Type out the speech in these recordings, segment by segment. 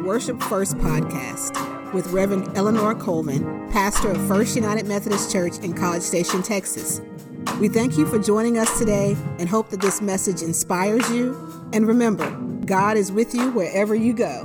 Worship First Podcast with Reverend Eleanor Coleman, pastor of First United Methodist Church in College Station, Texas. We thank you for joining us today and hope that this message inspires you. And remember, God is with you wherever you go.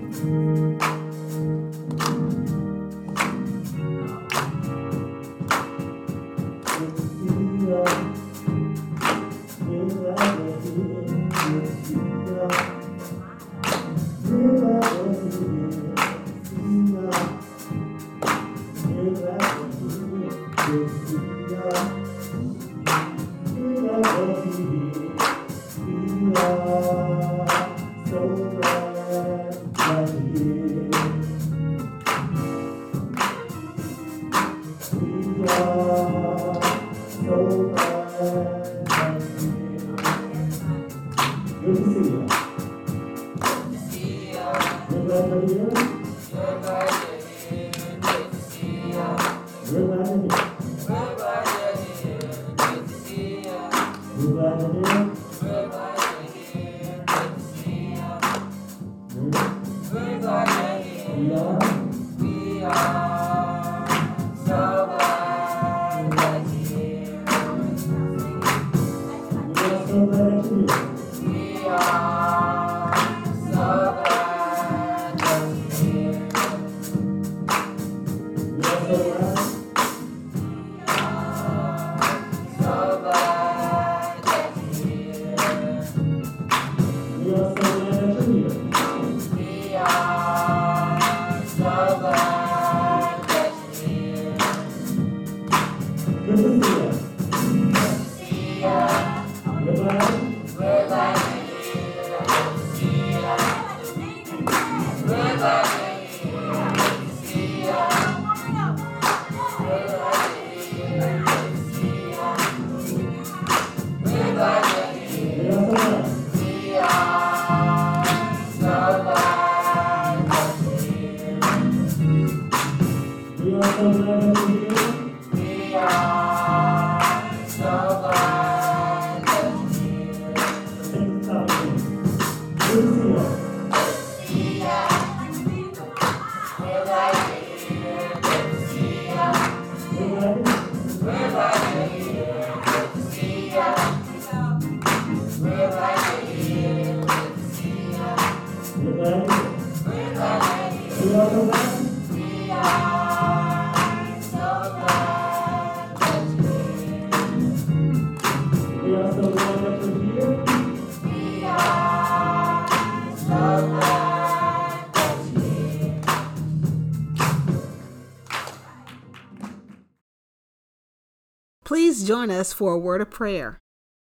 Please join us for a word of prayer.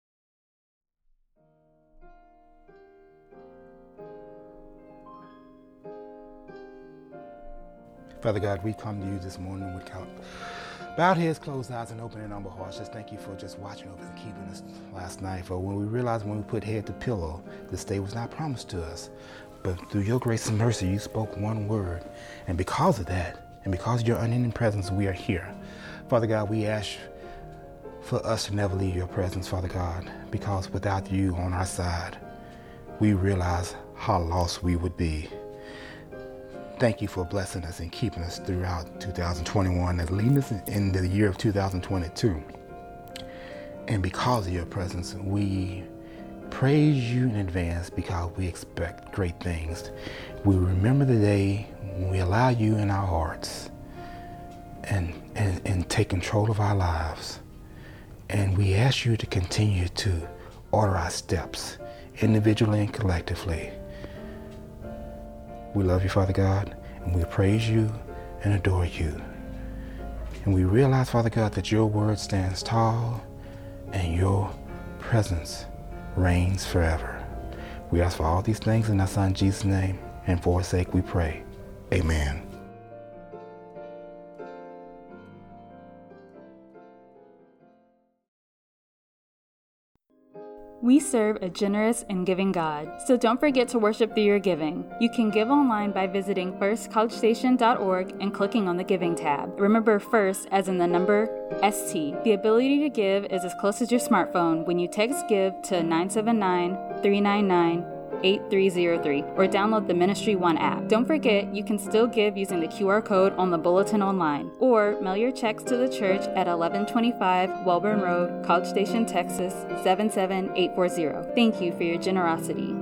Father God, we come to you this morning with bowed heads, closed eyes, and open and humble hearts. Just thank you for just watching over us and keeping us last night. For when we realized when we put head to pillow, this day was not promised to us. But through your grace and mercy, you spoke one word. And because of that, and because of your unending presence, we are here. Father God, we ask for us to never leave your presence, Father God, because without you on our side, we realize how lost we would be. Thank you for blessing us and keeping us throughout 2021 and leading us into the year of 2022. And because of your presence, we praise you in advance because we expect great things. We remember the day when we allow you in our hearts and take control of our lives. And we ask you to continue to order our steps, individually and collectively. We love you, Father God, and we praise you and adore you. And we realize, Father God, that your word stands tall and your presence reigns forever. We ask for all these things in our Son Jesus' name, and for his sake we pray. Amen. We serve a generous and giving God, so don't forget to worship through your giving. You can give online by visiting firstcollegestation.org and clicking on the Giving tab. Remember FIRST as in the number ST. The ability to give is as close as your smartphone when you text GIVE to 979-399 777-8303 or download the Ministry One app. Don't forget, you can still give using the QR code on the bulletin online, or mail your checks to the church at 1125 Welborn Road, College Station, Texas 77840. Thank you for your generosity.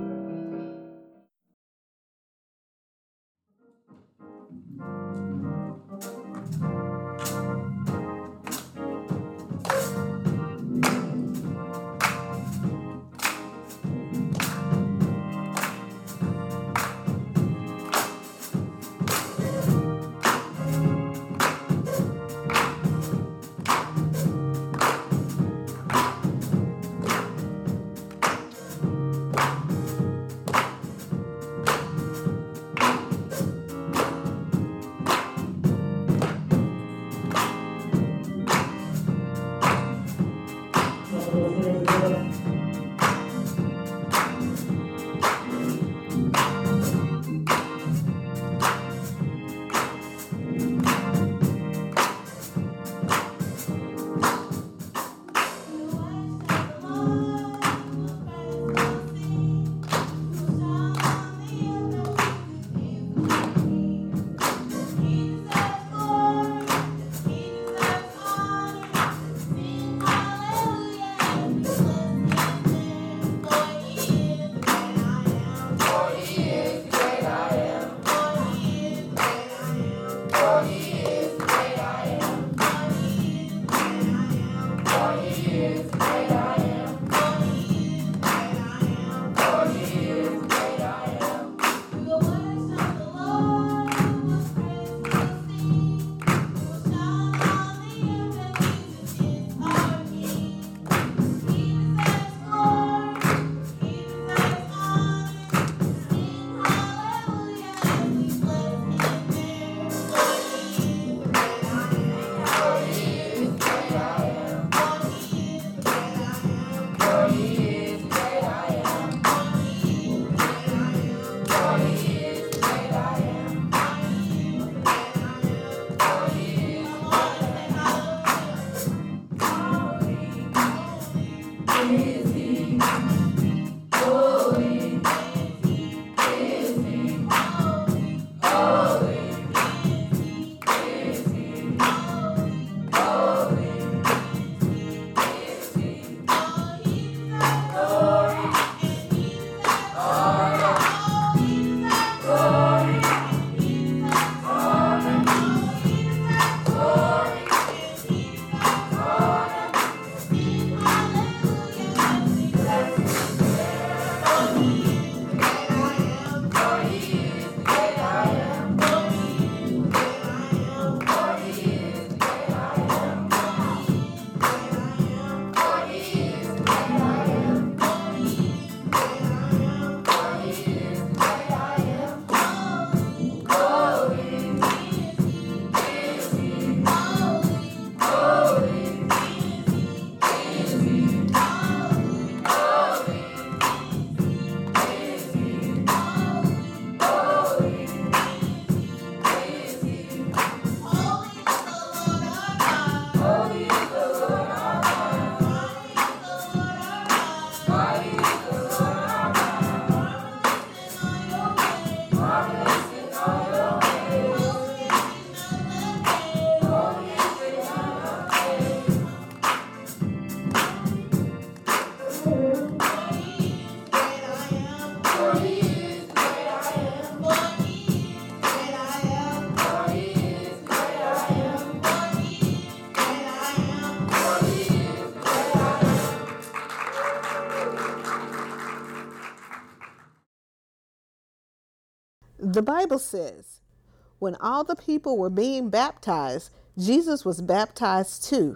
The Bible says, when all the people were being baptized, Jesus was baptized too.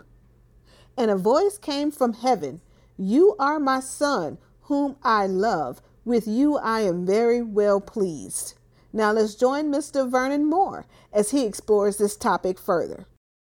And a voice came from heaven, "You are my son, whom I love. With you I am very well pleased." Now let's join Mr. Vernon Moore as he explores this topic further.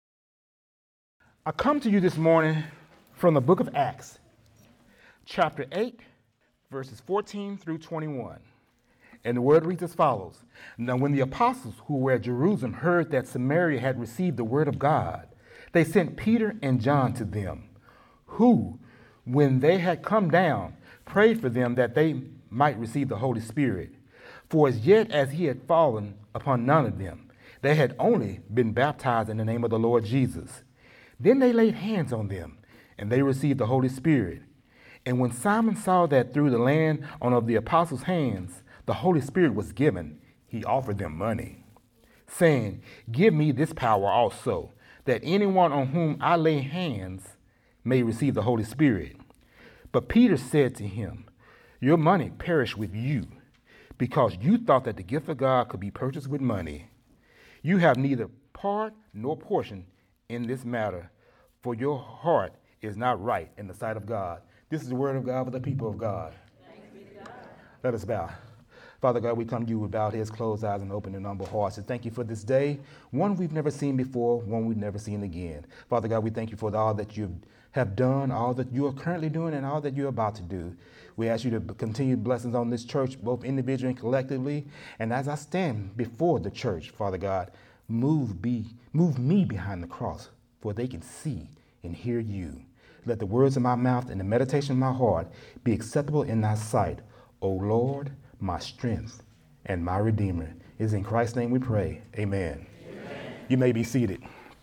I come to you this morning from the book of Acts, chapter 8, verses 14 through 21. And the word reads as follows. Now when the apostles who were at Jerusalem heard that Samaria had received the word of God, they sent Peter and John to them, who, when they had come down, prayed for them that they might receive the Holy Spirit. For as yet as he had fallen upon none of them, they had only been baptized in the name of the Lord Jesus. Then they laid hands on them, and they received the Holy Spirit. And when Simon saw that through the laying on of the apostles' hands the Holy Spirit was given, he offered them money, saying, Give me this power also, that anyone on whom I lay hands may receive the Holy Spirit. But Peter said to him, Your money perish with you, because you thought that the gift of God could be purchased with money. You have neither part nor portion in this matter, for your heart is not right in the sight of God. This is the word of God for the people of God. Thanks be to God. Let us bow. Father God, we come to you with bowed heads, closed eyes, and open and humble hearts. And thank you for this day, one we've never seen before, one we've never seen again. Father God, we thank you for all that you have done, all that you are currently doing, and all that you're about to do. We ask you to continue blessings on this church, both individually and collectively. And as I stand before the church, Father God, move me behind the cross, for they can see and hear you. Let the words of my mouth and the meditation of my heart be acceptable in thy sight, O Lord, my strength and my Redeemer. It is in Christ's name we pray. Amen. Amen. You may be seated.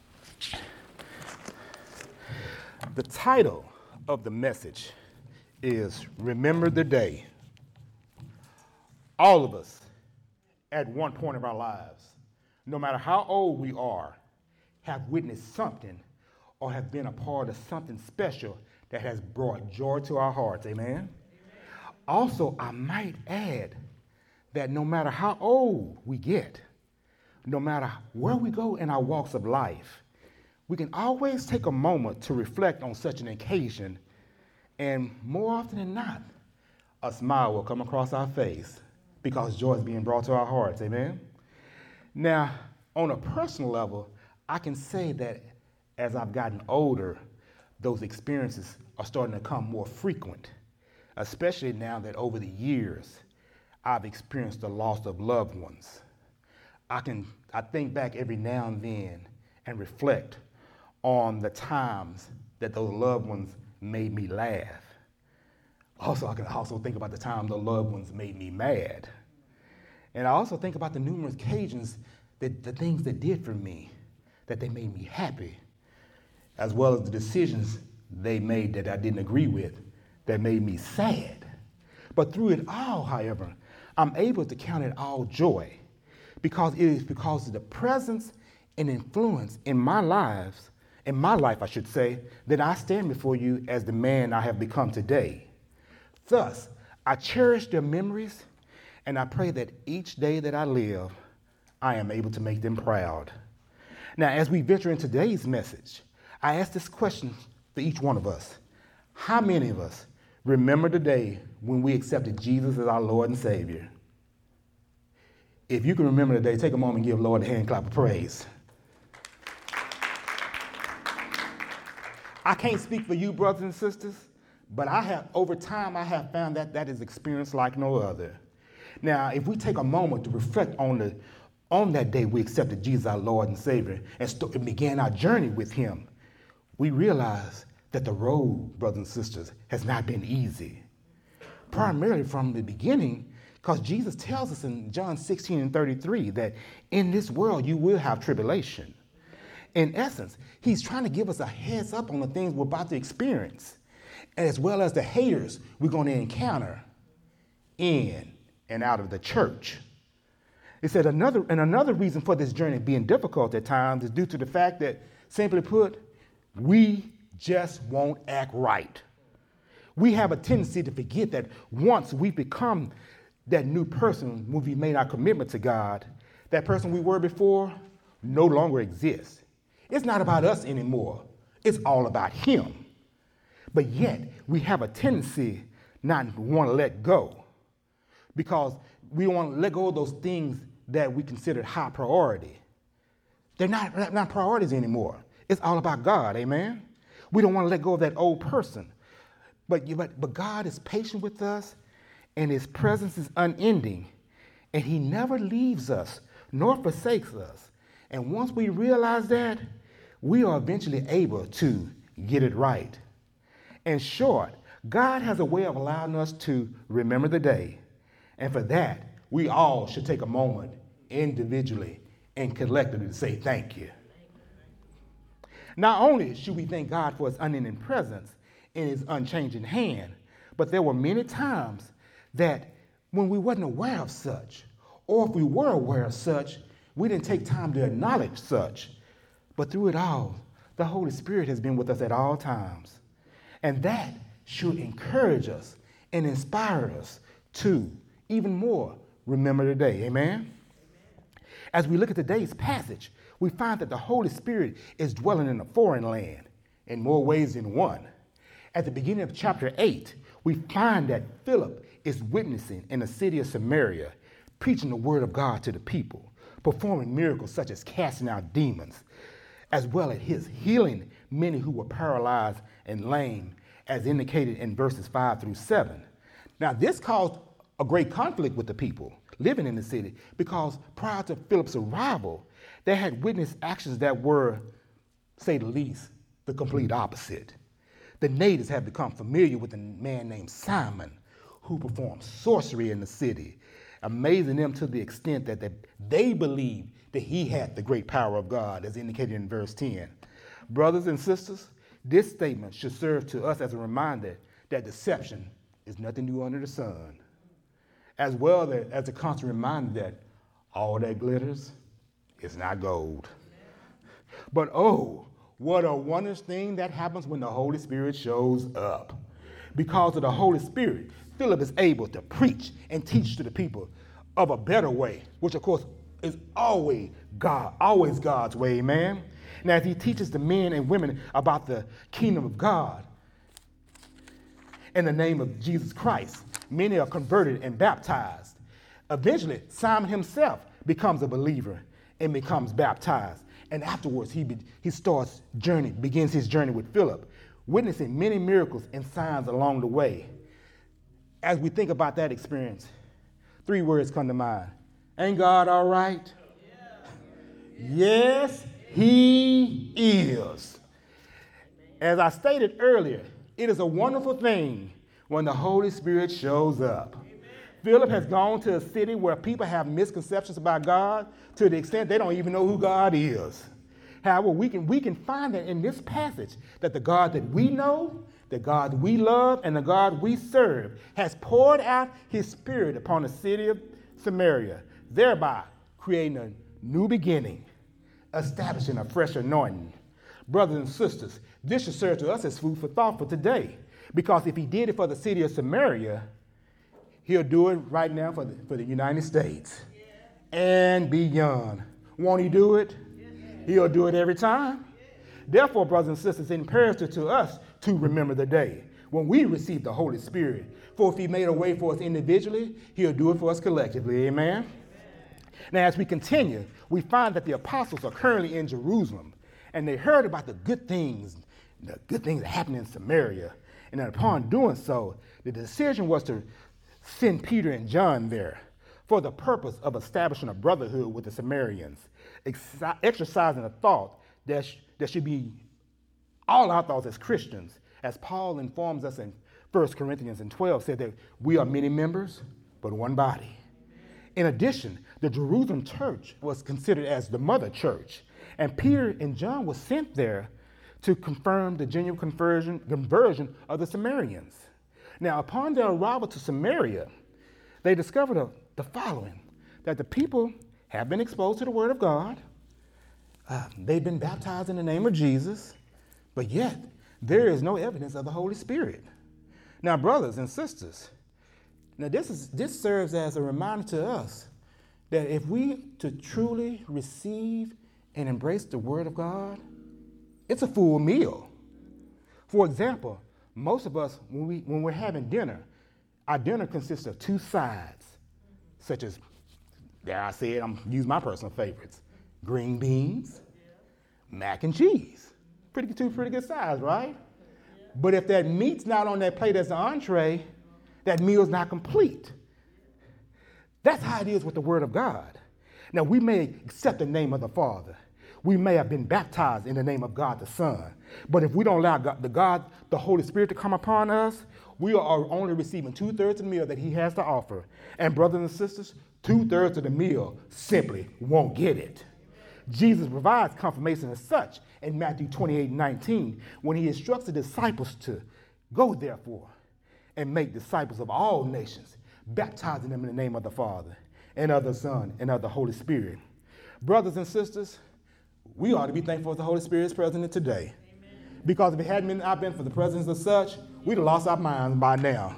The title of the message is Remember the Day. All of us, at one point of our lives, no matter how old we are, have witnessed something or have been a part of something special that has brought joy to our hearts. Amen? Also, I might add that no matter how old we get, no matter where we go in our walks of life, we can always take a moment to reflect on such an occasion, and more often than not, a smile will come across our face because joy is being brought to our hearts. Amen? Now, on a personal level, I can say that as I've gotten older, those experiences are starting to come more frequent, especially now that over the years, I've experienced the loss of loved ones. I think back every now and then and reflect on the times that those loved ones made me laugh. Also, I can also think about the time the loved ones made me mad. And I also think about the numerous occasions that the things they did for me, that they made me happy, as well as the decisions they made that I didn't agree with, that made me sad. But through it all, however, I'm able to count it all joy, because it is because of the presence and influence in my life, I should say, that I stand before you as the man I have become today. Thus, I cherish their memories, and I pray that each day that I live, I am able to make them proud. Now, as we venture into today's message, I ask this question for each one of us. How many of us remember the day when we accepted Jesus as our Lord and Savior? If you can remember the day, take a moment and give the Lord a hand clap of praise. I can't speak for you, brothers and sisters, but over time, I have found that is experience like no other. Now, if we take a moment to reflect on that day we accepted Jesus, our Lord and Savior, and began our journey with him, we realize that the road, brothers and sisters, has not been easy. Primarily from the beginning, because Jesus tells us in John 16:33 that in this world you will have tribulation. In essence, he's trying to give us a heads up on the things we're about to experience, as well as the haters we're going to encounter in and out of the church. It said another reason for this journey being difficult at times is due to the fact that, simply put, we just won't act right. We have a tendency to forget that once we become that new person, when we made our commitment to God, that person we were before no longer exists. It's not about us anymore. It's all about him. But yet, we have a tendency not to want to let go, because we want to let go of those things that we considered high priority. They're not priorities anymore. It's all about God, amen? We don't want to let go of that old person. But God is patient with us, and his presence is unending, and he never leaves us nor forsakes us. And once we realize that, we are eventually able to get it right. In short, God has a way of allowing us to remember the day, And for that, we all should take a moment individually and collectively to say thank you. Not only should we thank God for his unending presence and his unchanging hand, but there were many times that when we wasn't aware of such, or if we were aware of such, we didn't take time to acknowledge such. But through it all, the Holy Spirit has been with us at all times. And that should encourage us and inspire us to even more remember today. Amen? As we look at today's passage, we find that the Holy Spirit is dwelling in a foreign land in more ways than one. At the beginning of chapter 8, we find that Philip is witnessing in the city of Samaria, preaching the word of God to the people, performing miracles such as casting out demons, as well as his healing many who were paralyzed and lame, as indicated in verses 5 through 7. Now, this caused a great conflict with the people living in the city, because prior to Philip's arrival, they had witnessed actions that were, say the least, the complete opposite. The natives had become familiar with a man named Simon, who performed sorcery in the city, amazing them to the extent that they believed that he had the great power of God, as indicated in verse 10. Brothers and sisters, this statement should serve to us as a reminder that deception is nothing new under the sun, as well as a constant reminder that all that glitters is not gold. But oh, what a wondrous thing that happens when the Holy Spirit shows up. Because of the Holy Spirit, Philip is able to preach and teach to the people of a better way, which of course is always God's way, amen? Now, as he teaches the men and women about the kingdom of God in the name of Jesus Christ, many are converted and baptized. Eventually, Simon himself becomes a believer and becomes baptized. And afterwards, he begins his journey with Philip, witnessing many miracles and signs along the way. As we think about that experience, 3 words come to mind. Ain't God all right? Yeah. Yes, he is. As I stated earlier, it is a wonderful thing when the Holy Spirit shows up. Amen. Philip has gone to a city where people have misconceptions about God to the extent they don't even know who God is. However, we can find that in this passage that the God that we know, the God we love, and the God we serve has poured out his Spirit upon the city of Samaria, thereby creating a new beginning, establishing a fresh anointing. Brothers and sisters, this should serve to us as food for thought for today, because if he did it for the city of Samaria, he'll do it right now for the United States and beyond. Won't he do it? He'll do it every time. Therefore, brothers and sisters, it's imperative to us to remember the day when we receive the Holy Spirit. For if he made a way for us individually, he'll do it for us collectively. Amen? Now, as we continue, we find that the apostles are currently in Jerusalem, and they heard about the good things that happened in Samaria. And then upon doing so, the decision was to send Peter and John there for the purpose of establishing a brotherhood with the Samaritans, exercising a thought that should be all our thoughts as Christians, as Paul informs us in 1 Corinthians 12, said that we are many members, but one body. In addition, the Jerusalem church was considered as the mother church, and Peter and John were sent there to confirm the genuine conversion of the Samaritans. Now, upon their arrival to Samaria, they discovered the following, that the people have been exposed to the word of God, they've been baptized in the name of Jesus, but yet there is no evidence of the Holy Spirit. Now, brothers and sisters, now this serves as a reminder to us that if we to truly receive and embrace the word of God, it's a full meal. For example, most of us, when we're having dinner, our dinner consists of 2 sides, such as, dare I say it, I'm use my personal favorites, green beans, mac and cheese. Two pretty good sides, right? But if that meat's not on that plate as an entree, that meal's not complete. That's how it is with the word of God. Now, we may accept the name of the Father. We may have been baptized in the name of God the Son. But if we don't allow the Holy Spirit to come upon us, we are only receiving 2/3 of the meal that he has to offer. And brothers and sisters, 2/3 of the meal simply won't get it. Jesus provides confirmation as such in Matthew 28:19 when he instructs the disciples to go therefore and make disciples of all nations, baptizing them in the name of the Father and of the Son and of the Holy Spirit. Brothers and sisters, we ought to be thankful for the Holy Spirit's presence today. Amen. Because if it hadn't been for the presence of such, we'd have lost our minds by now.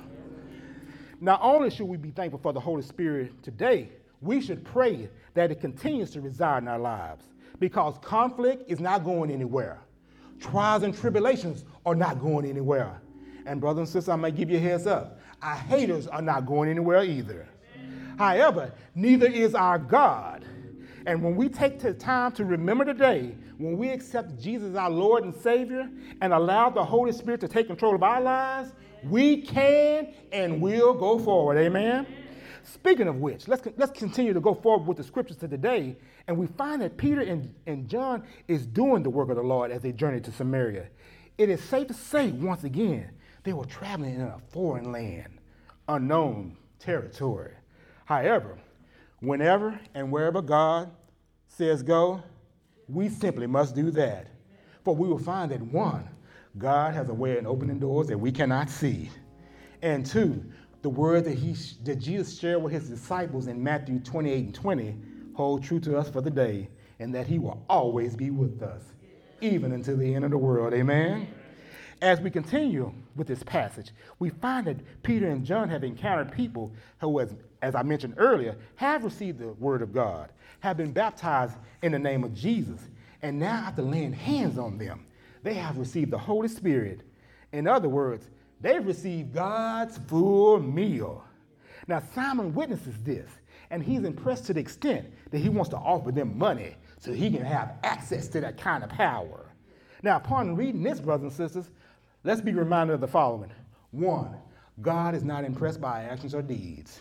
Not only should we be thankful for the Holy Spirit today, we should pray that it continues to reside in our lives, because conflict is not going anywhere. Trials and tribulations are not going anywhere. And brothers and sisters, I might give you a heads up. Our haters are not going anywhere either. However, neither is our God. And when we take the time to remember today, when we accept Jesus as our Lord and Savior and allow the Holy Spirit to take control of our lives, we can and will go forward. Amen? Speaking of which, let's continue to go forward with the scriptures to today. And we find that Peter and John is doing the work of the Lord as they journey to Samaria. It is safe to say, once again, they were traveling in a foreign land, unknown territory. However, whenever and wherever God says go, we simply must do that. For we will find that one, God has a way of opening doors that we cannot see. And two, the word that Jesus shared with his disciples in Matthew 28:20 hold true to us for the day, and that he will always be with us, even until the end of the world. Amen? As we continue with this passage, we find that Peter and John have encountered people who, as I mentioned earlier, have received the word of God, have been baptized in the name of Jesus, and now after laying hands on them, they have received the Holy Spirit. In other words, they've received God's full meal. Now, Simon witnesses this, and he's impressed to the extent that he wants to offer them money so he can have access to that kind of power. Now, upon reading this, brothers and sisters, let's be reminded of the following. 1, God is not impressed by actions or deeds.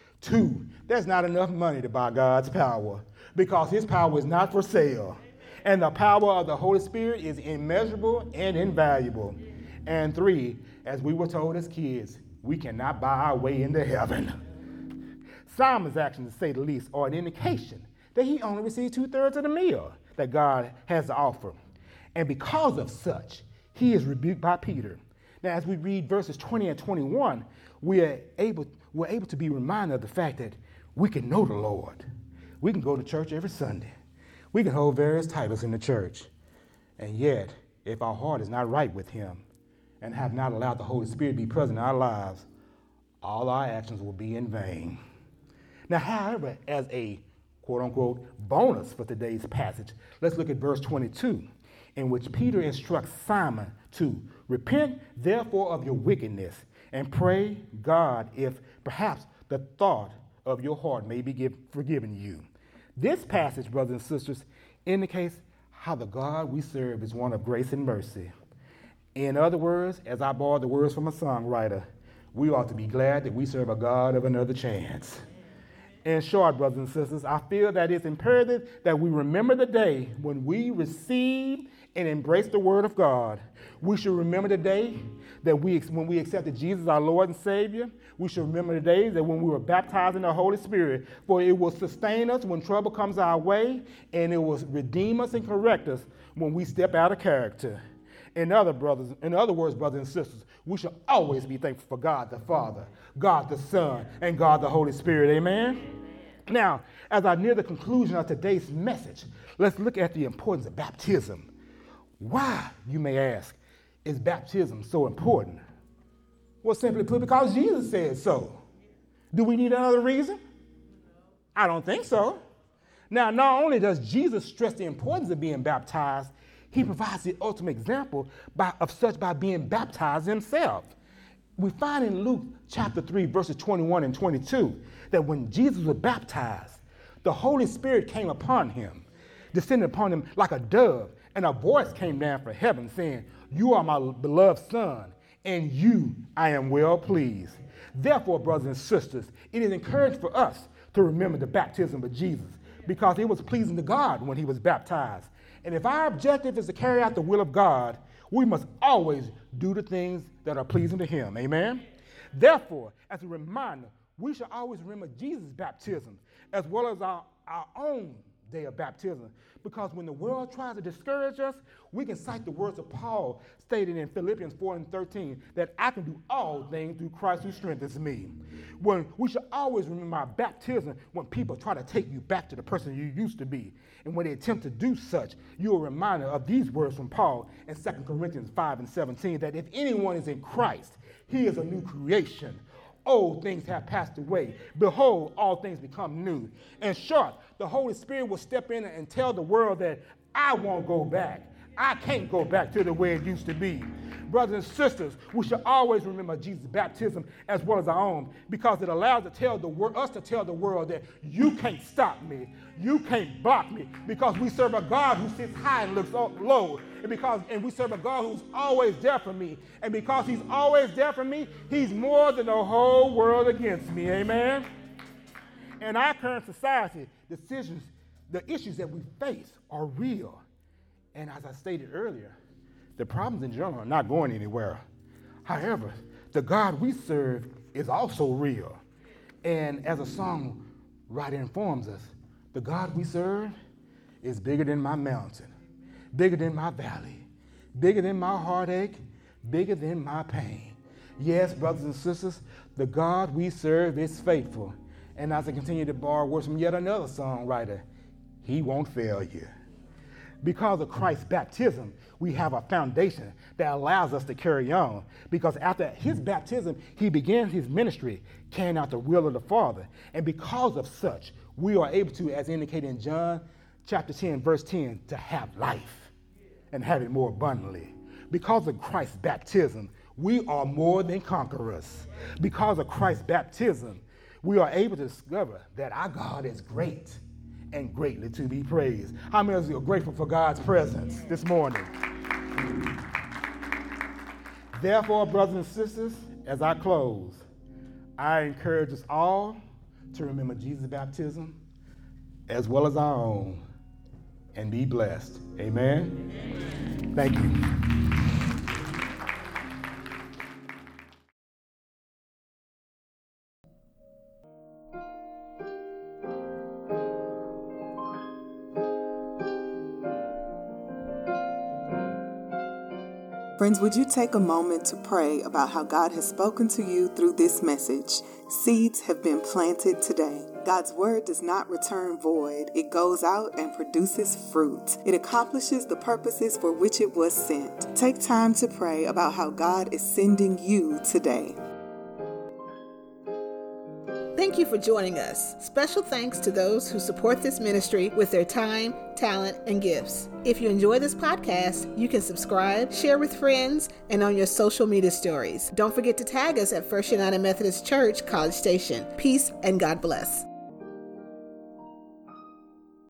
2, there's not enough money to buy God's power, because his power is not for sale. And the power of the Holy Spirit is immeasurable and invaluable. And 3, as we were told as kids, we cannot buy our way into heaven. Simon's actions, to say the least, are an indication that he only received 2/3 of the meal that God has to offer. And because of such, he is rebuked by Peter. Now, as we read verses 20 and 21, we're able to be reminded of the fact that we can know the Lord. We can go to church every Sunday. We can hold various titles in the church. And yet, if our heart is not right with him and have not allowed the Holy Spirit to be present in our lives, all our actions will be in vain. Now, however, as a quote-unquote bonus for today's passage, let's look at verse 22, in which Peter instructs Simon to repent, therefore, of your wickedness and pray God if perhaps the thought of your heart may be forgiven you. This passage, brothers and sisters, indicates how the God we serve is one of grace and mercy. In other words, as I borrowed the words from a songwriter, we ought to be glad that we serve a God of another chance. In short, brothers and sisters, I feel that it's imperative that we remember the day when we received and embraced the word of God. We should remember the day that when we accepted Jesus, our Lord and Savior. We should remember the days that when we were baptized in the Holy Spirit, for it will sustain us when trouble comes our way, and it will redeem us and correct us when we step out of character. In other words, brothers and sisters, we should always be thankful for God the Father, God the Son, and God the Holy Spirit. Amen? Now, as I near the conclusion of today's message, let's look at the importance of baptism. Why, you may ask, is baptism so important? Well, simply put, because Jesus said so. Do we need another reason? I don't think so. Now, not only does Jesus stress the importance of being baptized, he provides the ultimate example of such by being baptized himself. We find in Luke chapter 3, verses 21 and 22, that when Jesus was baptized, the Holy Spirit came upon him, descended upon him like a dove, and a voice came down from heaven saying, "You are my beloved Son, and you I am well pleased." Therefore, brothers and sisters, it is encouraged for us to remember the baptism of Jesus, because it was pleasing to God when he was baptized. And if our objective is to carry out the will of God, We must always do the things that are pleasing to him. Amen? Therefore, as a reminder, we should always remember Jesus' baptism as well as our own day of baptism. Because when the world tries to discourage us, we can cite the words of Paul stated in Philippians 4:13, that I can do all things through Christ who strengthens me. When we should always remember our baptism when people try to take you back to the person you used to be. And when they attempt to do such, you're reminded of these words from Paul in 2 Corinthians 5:17, that if anyone is in Christ, he is a new creation. Old things have passed away. Behold, all things become new. In short, the Holy Spirit will step in and tell the world that I won't go back. I can't go back to the way it used to be. Brothers and sisters, we should always remember Jesus' baptism as well as our own, because it allows us to tell the world that you can't stop me. You can't block me, because we serve a God who sits high and looks low. And we serve a God who's always there for me. And because he's always there for me, he's more than the whole world against me. Amen? In our current society, the issues that we face are real. And as I stated earlier, the problems in general are not going anywhere. However, the God we serve is also real. And as a songwriter informs us, the God we serve is bigger than my mountain, bigger than my valley, bigger than my heartache, bigger than my pain. Yes, brothers and sisters, the God we serve is faithful. And as I continue to borrow words from yet another songwriter, he won't fail you. Because of Christ's baptism, we have a foundation that allows us to carry on. Because after his baptism, he began his ministry, carrying out the will of the Father. And because of such, we are able to, as indicated in John chapter 10, verse 10, to have life and have it more abundantly. Because of Christ's baptism, we are more than conquerors. Because of Christ's baptism, we are able to discover that our God is great and greatly to be praised. How many of you are grateful for God's presence this morning? Therefore, brothers and sisters, as I close, I encourage us all to remember Jesus' baptism as well as our own and be blessed. Amen? Amen. Thank you. Friends, would you take a moment to pray about how God has spoken to you through this message? Seeds have been planted today. God's word does not return void. It goes out and produces fruit. It accomplishes the purposes for which it was sent. Take time to pray about how God is sending you today. Thank you for joining us. Special thanks to those who support this ministry with their time, talent, and gifts. If you enjoy this podcast, you can subscribe, share with friends, and on your social media stories. Don't forget to tag us at First United Methodist Church, College Station. Peace and God bless.